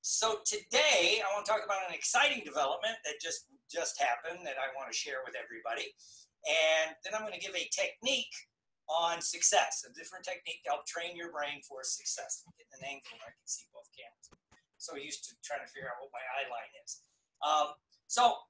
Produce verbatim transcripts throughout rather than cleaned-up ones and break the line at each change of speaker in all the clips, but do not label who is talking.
So today I want to talk about an exciting development that just just happened that I want to share with everybody. And then I'm going to give a technique on success, a different technique to help train your brain for success. I'm getting an angle where I can see both cameras. So used to trying to figure out what my eye line is. Um, so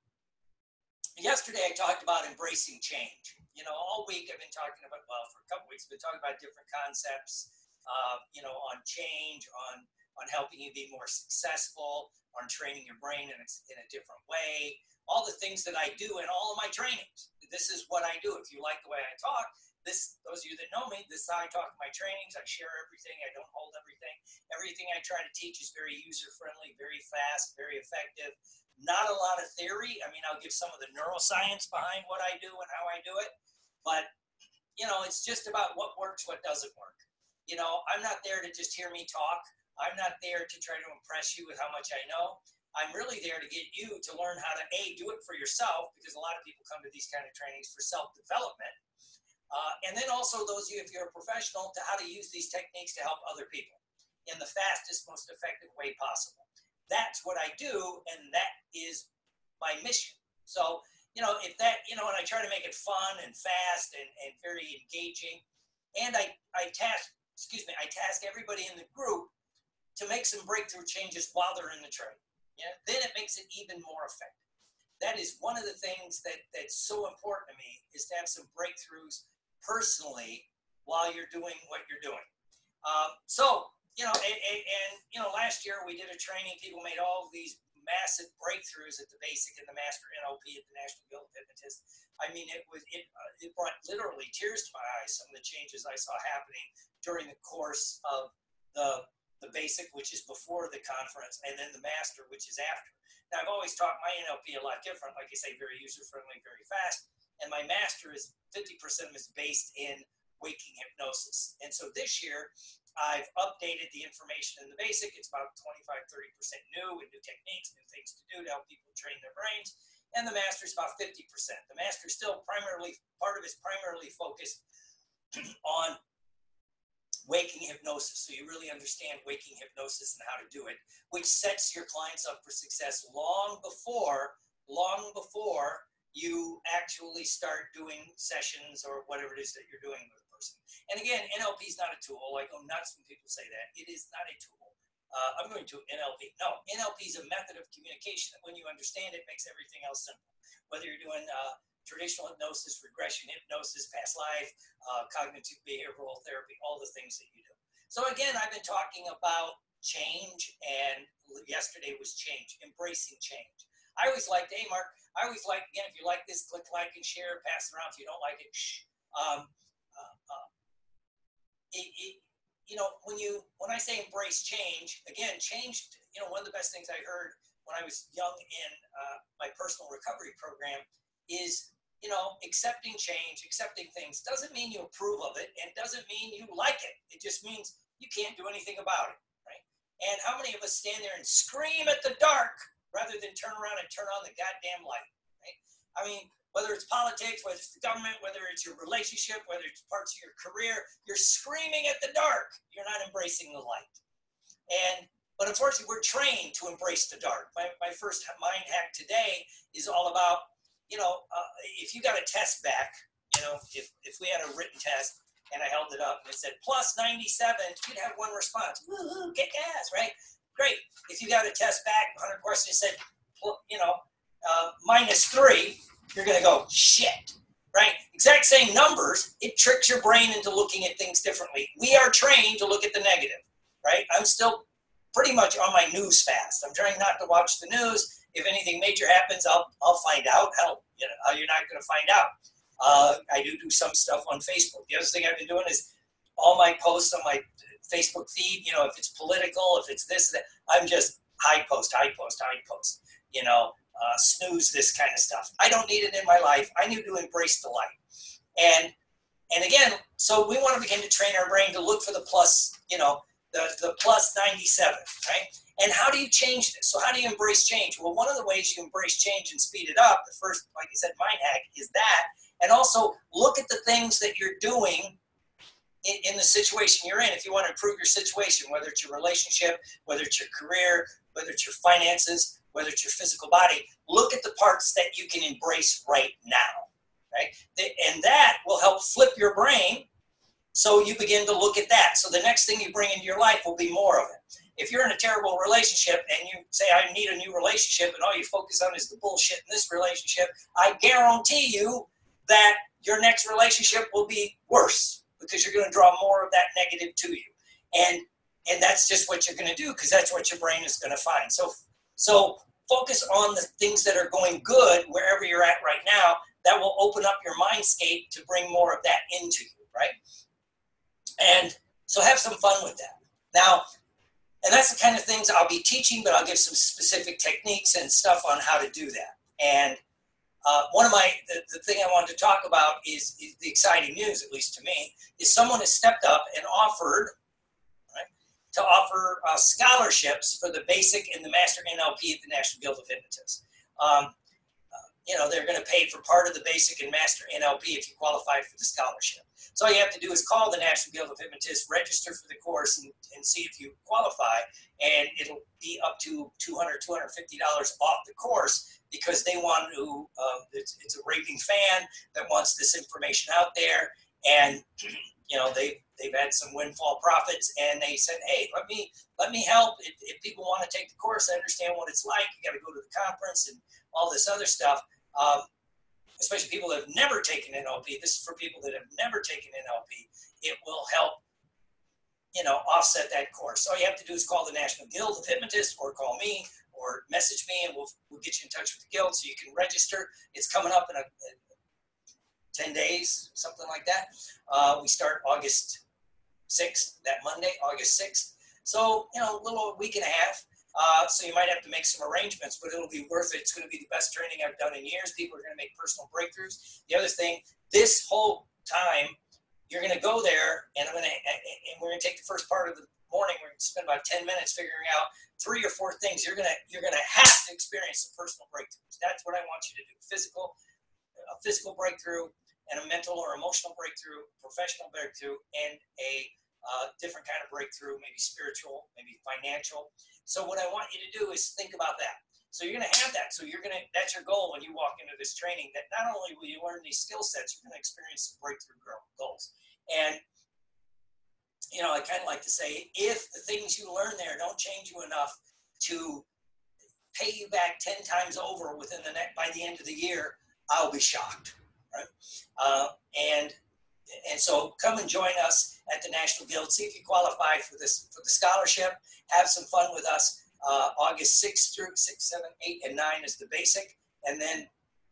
yesterday I talked about embracing change. You know, all week I've been talking about, well, for a couple weeks, I've been talking about different concepts, uh, you know, on change, on on helping you be more successful, on training your brain in a, in a different way, all the things that I do in all of my trainings. This is what I do. If you like the way I talk, this, those of you that know me, this is how I talk in my trainings. I share everything. I don't hold everything. Everything I try to teach is very user-friendly, very fast, very effective. Not a lot of theory. I mean, I'll give some of the neuroscience behind what I do and how I do it. But, you know, it's just about what works, what doesn't work. You know, I'm not there to just hear me talk. I'm not there to try to impress you with how much I know. I'm really there to get you to learn how to, A, do it for yourself, because a lot of people come to these kind of trainings for self-development. Uh, and then also those of you, if you're a professional, to how to use these techniques to help other people in the fastest, most effective way possible. That's what I do, and that is my mission. So, you know, if that, you know, and I try to make it fun and fast and, and very engaging. And I, I task, excuse me, I task everybody in the group to make some breakthrough changes while they're in the training. Yeah, then it makes it even more effective. That is one of the things that, that's so important to me, is to have some breakthroughs personally while you're doing what you're doing. Um, so, you know, and, and, and, you know, last year we did a training, people made all of these massive breakthroughs at the basic and the master N L P at the National Guild of Hypnotists. I mean, it was, it, uh, it brought literally tears to my eyes, some of the changes I saw happening during the course of the the basic, which is before the conference, and then the master, which is after. Now, I've always taught my N L P a lot different, like I say, very user-friendly, very fast, and my master is fifty percent of it is based in waking hypnosis. And so this year, I've updated the information in the basic. It's about twenty-five, thirty percent new, and new techniques, new things to do to help people train their brains, and the master is about fifty percent. The master is still primarily, part of it is primarily focused on waking hypnosis, so you really understand waking hypnosis and how to do it, which sets your clients up for success long before, long before you actually start doing sessions or whatever it is that you're doing with a person. And again, N L P is not a tool. I go nuts when people say that. It is not a tool. Uh, I'm going to N L P. No, N L P is a method of communication that when you understand it, makes everything else simple. Whether you're doing uh, traditional hypnosis, regression hypnosis, past life, uh, cognitive behavioral therapy, all the things that you do. So again, I've been talking about change, and yesterday was change, embracing change. I always like, hey, Mark, I always like, again, if you like this, click like and share, pass it around. If you don't like it, shh. Um, uh, uh, it, it, you know, when you, when I say embrace change, again, change, you know, one of the best things I heard when I was young in uh, my personal recovery program is, you know, accepting change, accepting things doesn't mean you approve of it, and doesn't mean you like it. It just means you can't do anything about it, right? And how many of us stand there and scream at the dark rather than turn around and turn on the goddamn light, right? I mean, whether it's politics, whether it's the government, whether it's your relationship, whether it's parts of your career, you're screaming at the dark. You're not embracing the light. And but unfortunately, we're trained to embrace the dark. My, my first mind hack today is all about, you know, uh, if you got a test back, you know, if, if we had a written test and I held it up and it said plus ninety-seven, you'd have one response. Woo-hoo, kick ass, right? Great. If you got a test back, one hundred questions said, well, you know, uh, minus three, you're going to go, shit, right? Exact same numbers. It tricks your brain into looking at things differently. We are trained to look at the negative, right? I'm still pretty much on my news fast. I'm trying not to watch the news. If anything major happens, I'll I'll find out. Hell, you know, you're not going to find out. Uh, I do do some stuff on Facebook. The other thing I've been doing is all my posts on my Facebook feed. You know, if it's political, if it's this, that, I'm just high post, high post, high post. You know, uh, snooze this kind of stuff. I don't need it in my life. I need to embrace the light. And and again, so we want to begin to train our brain to look for the plus. You know, the the plus ninety-seven, right? And how do you change this? So how do you embrace change? Well, one of the ways you embrace change and speed it up, the first, like I said, mind hack is that. And also look at the things that you're doing in, in the situation you're in. If you want to improve your situation, whether it's your relationship, whether it's your career, whether it's your finances, whether it's your physical body, look at the parts that you can embrace right now, right? And that will help flip your brain so you begin to look at that. So the next thing you bring into your life will be more of it. If you're in a terrible relationship and you say, I need a new relationship, and all you focus on is the bullshit in this relationship, I guarantee you that your next relationship will be worse because you're going to draw more of that negative to you. And and that's just what you're going to do because that's what your brain is going to find. So, so focus on the things that are going good wherever you're at right now. That will open up your mindscape to bring more of that into you, right? And so have some fun with that. Now, and that's the kind of things I'll be teaching, but I'll give some specific techniques and stuff on how to do that. And uh, one of my, the, the thing I wanted to talk about is, is the exciting news, at least to me, is someone has stepped up and offered, right, to offer uh, scholarships for the basic and the master N L P at the National Guild of Hypnotists. Um, uh, you know, they're going to pay for part of the basic and master N L P if you qualify for the scholarship. So all you have to do is call the National Guild of Hypnotists, register for the course, and, and see if you qualify. And it'll be up to two hundred dollars, two hundred fifty dollars off the course because they want to, uh, it's, it's a raving fan that wants this information out there. And, you know, they've, they've had some windfall profits, and they said, hey, let me, let me help. If, if people want to take the course, I understand what it's like. You got to go to the conference and all this other stuff. Um, especially people that have never taken N L P. This is for people that have never taken N L P. It will help, you know, offset that course. So all you have to do is call the National Guild of Hypnotists or call me or message me, and we'll, we'll get you in touch with the guild so you can register. It's coming up in a, in ten days, something like that. Uh, we start August sixth, that Monday, August sixth. So, you know, a little week and a half. Uh, so you might have to make some arrangements, but it'll be worth it. It's going to be the best training I've done in years. People are going to make personal breakthroughs. The other thing, this whole time, you're going to go there, and I'm going to, and we're going to take the first part of the morning. We're going to spend about ten minutes figuring out three or four things you're going to, you're going to have to experience some personal breakthroughs. That's what I want you to do: physical, a physical breakthrough, and a mental or emotional breakthrough, professional breakthrough, and a uh, different kind of breakthrough, maybe spiritual, maybe financial. So what I want you to do is think about that. So you're going to have that. So you're going to, that's your goal when you walk into this training, that not only will you learn these skill sets, you're going to experience some breakthrough goals. And, you know, I kind of like to say, if the things you learn there don't change you enough to pay you back ten times over within the net by the end of the year, I'll be shocked. Right? Uh, and And so come and join us at the National Guild. See if you qualify for this for the scholarship. Have some fun with us. Uh, August sixth through six, seven, eight, and nine is the basic. And then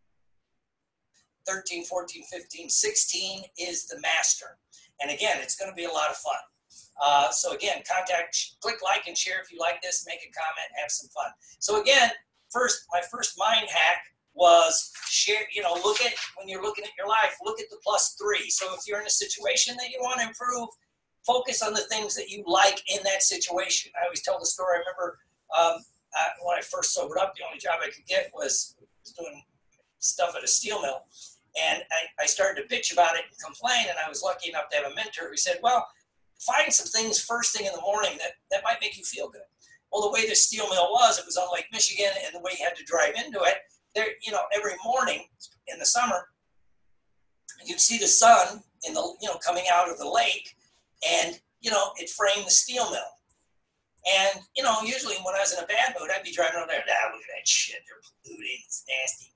thirteen, fourteen, fifteen, sixteen is the master. And again, it's going to be a lot of fun. Uh, so again, contact, click like and share if you like this. Make a comment. Have some fun. So again, first, my first mind hack was share, you know, look at, when you're looking at your life, look at the plus three. So if you're in a situation that you want to improve, focus on the things that you like in that situation. I always tell the story. I remember um, I, when I first sobered up, the only job I could get was, was doing stuff at a steel mill. And I, I started to bitch about it and complain. And I was lucky enough to have a mentor who said, well, find some things first thing in the morning that, that might make you feel good. Well, the way the steel mill was, it was on Lake Michigan, and the way you had to drive into it, there, you know, every morning in the summer, you'd see the sun in the, you know, coming out of the lake, and, you know, it framed the steel mill. And, you know, usually when I was in a bad mood, I'd be driving over there, ah, look at that shit, they're polluting, it's nasty.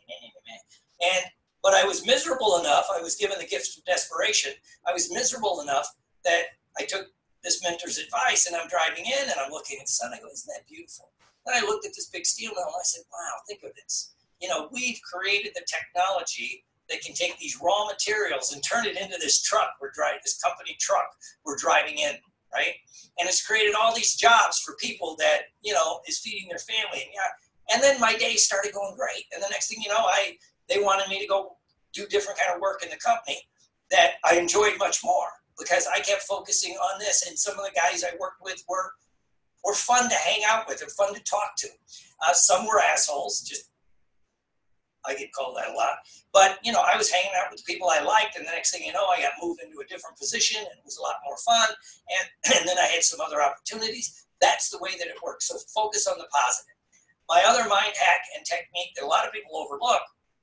And, but I was miserable enough, I was given the gift of desperation, I was miserable enough that I took this mentor's advice, and I'm driving in, and I'm looking at the sun, I go, isn't that beautiful? Then I looked at this big steel mill, and I said, wow, think of this. You know, we've created the technology that can take these raw materials and turn it into this truck we're driving, this company truck we're driving in, right? And it's created all these jobs for people that, you know, is feeding their family. And, yeah, and then my day started going great. And the next thing you know, I they wanted me to go do different kind of work in the company that I enjoyed much more because I kept focusing on this. And some of the guys I worked with were, were fun to hang out with and fun to talk to. Uh, some were assholes, just I get called that a lot. But, you know, I was hanging out with the people I liked, and the next thing you know, I got moved into a different position, and it was a lot more fun, and, and then I had some other opportunities. That's the way that it works. So focus on the positive. My other mind hack and technique that a lot of people overlook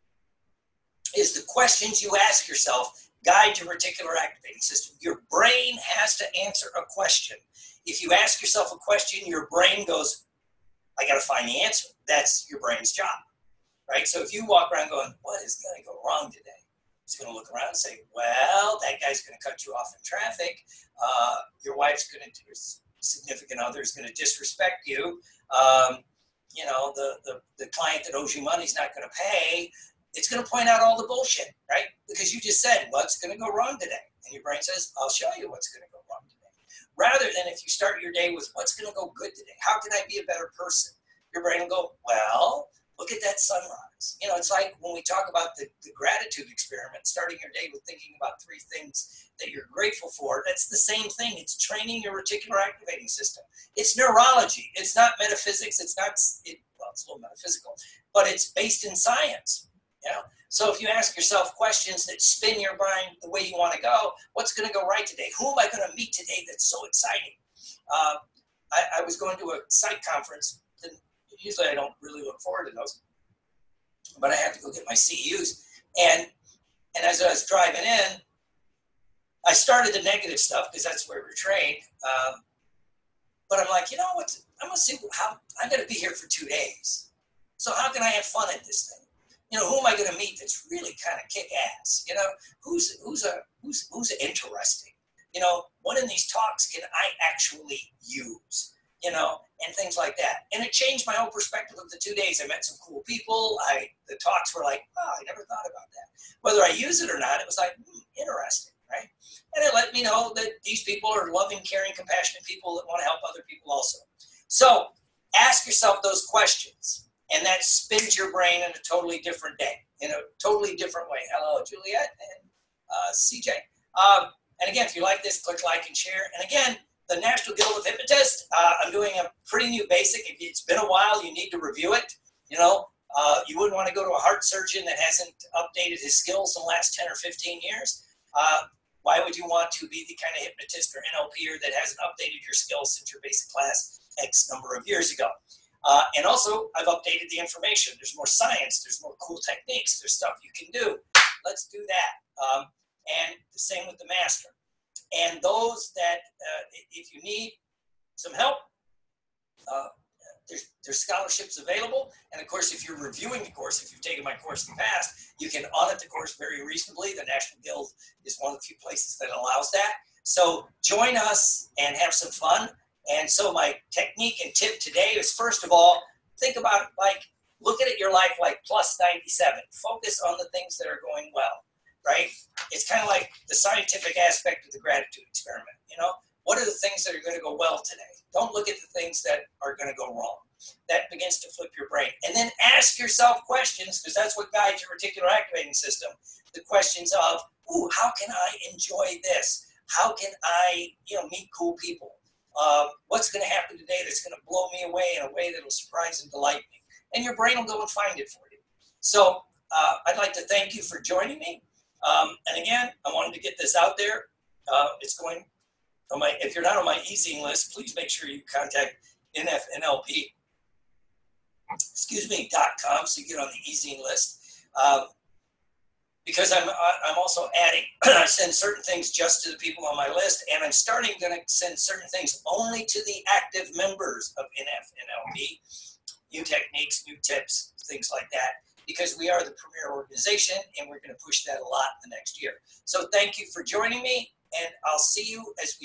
is the questions you ask yourself guide your reticular activating system. Your brain has to answer a question. If you ask yourself a question, your brain goes, I got to find the answer. That's your brain's job. Right? So if you walk around going, what is going to go wrong today? It's going to look around and say, well, that guy's going to cut you off in traffic. Uh, your wife's going to, your significant other is going to disrespect you. Um, you know, the, the, the client that owes you money is not going to pay. It's going to point out all the bullshit, right? Because you just said, what's going to go wrong today? And your brain says, I'll show you what's going to go wrong today. Rather than if you start your day with what's going to go good today? How can I be a better person? Your brain will go, well, look at that sunrise. You know, it's like when we talk about the, the gratitude experiment, starting your day with thinking about three things that you're grateful for. That's the same thing. It's training your reticular activating system. It's neurology. It's not metaphysics. It's not, it, well, it's a little metaphysical, but it's based in science. You know? So if you ask yourself questions that spin your mind the way you want to go, what's going to go right today? Who am I going to meet today that's so exciting? Uh, I, I was going to a site conference. And usually I don't really look forward to those, but I had to go get my C E Us. And, and as I was driving in, I started the negative stuff because that's where we're trained. Um, but I'm like, you know what? I'm going to see how I'm going to be here for two days. So how can I have fun at this thing? You know, who am I going to meet that's really kind of kick ass? You know, who's, who's a, who's, who's interesting? You know, what in these talks can I actually use? You know, and things like that. And it changed my whole perspective of the two days. I met some cool people. I, the talks were like, oh, I never thought about that. Whether I use it or not, it was like, hmm, interesting, right? And it let me know that these people are loving, caring, compassionate people that want to help other people also. So ask yourself those questions, and that spins your brain in a totally different day, in a totally different way. Hello, Juliet and uh, C J. Um, and again, if you like this, click like and share. And again, the National Guild of Hypnotists, uh, I'm doing a pretty new basic. If it's been a while, you need to review it. You know, uh, you wouldn't want to go to a heart surgeon that hasn't updated his skills in the last ten or fifteen years. Uh, why would you want to be the kind of hypnotist or N L P er that hasn't updated your skills since your basic class X number of years ago? Uh, and also, I've updated the information. There's more science. There's more cool techniques. There's stuff you can do. Let's do that. Um, and the same with the master. And those that, uh, if you need some help, uh, there's, there's scholarships available. And of course, if you're reviewing the course, if you've taken my course in the past, you can audit the course very reasonably. The National Guild is one of the few places that allows that. So join us and have some fun. And so my technique and tip today is, first of all, think about it like, look at your life like plus ninety-seven. Focus on the things that are going well. Right? It's kind of like the scientific aspect of the gratitude experiment. You know, what are the things that are going to go well today? Don't look at the things that are going to go wrong. That begins to flip your brain. And then ask yourself questions, because that's what guides your reticular activating system. The questions of, ooh, how can I enjoy this? How can I, you know, meet cool people? Uh, what's going to happen today that's going to blow me away in a way that will surprise and delight me? And your brain will go and find it for you. So uh, I'd like to thank you for joining me. Um, and again, I wanted to get this out there. Uh, it's going on my, if you're not on my e-zine list, please make sure you contact N F N L P, excuse me, dot com, so you get on the e-zine list. Um, because I'm, I'm also adding, I send certain things just to the people on my list, and I'm starting to send certain things only to the active members of N F N L P, new techniques, new tips, things like that. Because we are the premier organization, and we're going to push that a lot in the next year. So thank you for joining me, and I'll see you as we